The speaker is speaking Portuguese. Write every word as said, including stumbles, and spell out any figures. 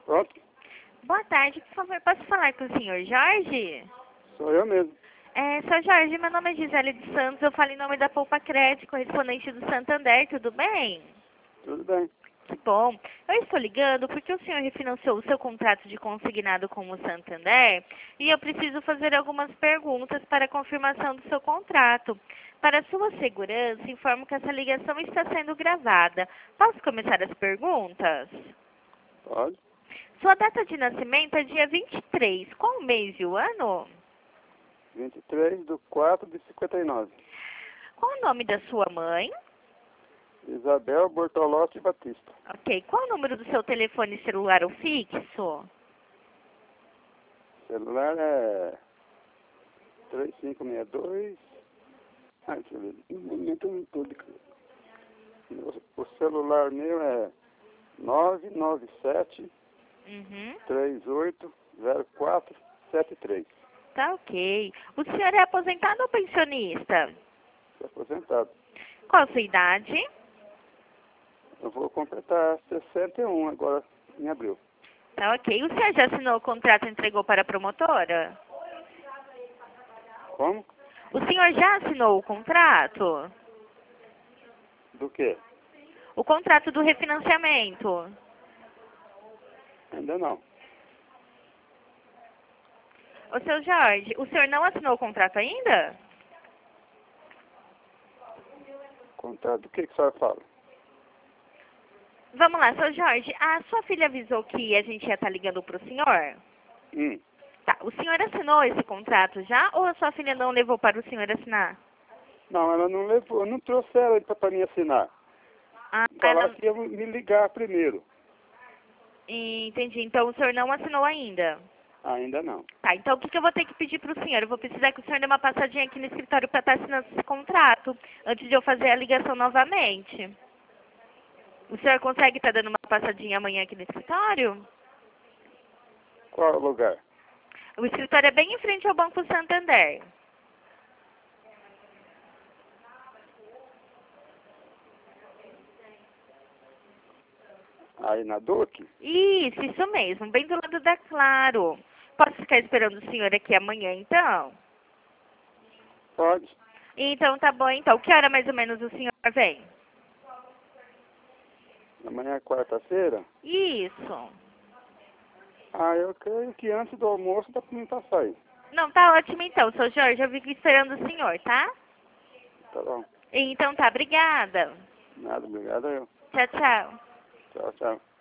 Pronto, Boa tarde, por favor, posso falar com o senhor Jorge? sou eu mesmo. É, senhor Jorge, meu nome é Gisele de Santos, eu falo em nome da Poupa Crédito, correspondente do Santander, tudo bem? Tudo bem. Que bom. Eu estou ligando porque o senhor refinanciou o seu contrato de consignado com o Santander e eu preciso fazer algumas perguntas para a confirmação do seu contrato. Para sua segurança, informo que essa ligação está sendo gravada. Posso começar as perguntas? Pode. Sua data de nascimento é dia vinte e três. Qual o mês e o ano? vinte e três de quatro de cinquenta e nove. Qual o nome da sua mãe? Isabel Bortolotti Batista. Ok. Qual o número do seu telefone celular ou fixo? Celular é três cinco seis dois. Ah, deixa eu ver. No momento eu não tô de... O celular meu é nove nove sete, Uhum. três oito zero quatro sete três. Tá ok. O senhor é aposentado ou pensionista? Sou aposentado. Qual a sua idade? Eu vou completar sessenta e um agora em abril. Tá ok. O senhor já assinou o contrato e entregou para a promotora? Como? O senhor já assinou o contrato? Do quê? O contrato do refinanciamento? Ainda não. Ô, seu Jorge, o senhor não assinou o contrato ainda? Contrato do que que a senhora fala? Vamos lá, seu Jorge. A sua filha avisou que a gente ia estar ligando para o senhor? Hum. Tá. O senhor assinou esse contrato já ou a sua filha não levou para o senhor assinar? Não, ela não levou, eu não trouxe ela para mim assinar. Ah, Falar ela... que ia me ligar primeiro. Entendi. Então o senhor não assinou ainda? Ainda não. Tá, então o que, que eu vou ter que pedir para o senhor? Eu vou precisar que o senhor dê uma passadinha aqui no escritório para estar assinando esse contrato, antes de eu fazer a ligação novamente. O senhor consegue estar dando uma passadinha amanhã aqui no escritório? Qual é o lugar? O escritório é bem em frente ao Banco Santander. Aí na Duque? Isso, isso mesmo, bem do lado da Claro. Posso ficar esperando o senhor aqui amanhã, então? Pode. Então, tá bom, então. Que hora mais ou menos o senhor vem? Amanhã é quarta-feira? Isso. Ah, eu creio que antes do almoço dá para mim passar aí. Não, tá ótimo então, seu Jorge. Eu fico esperando o senhor, tá? Tá bom. Então tá, obrigada. Nada, obrigado eu. Tchau, tchau. Tchau, tchau.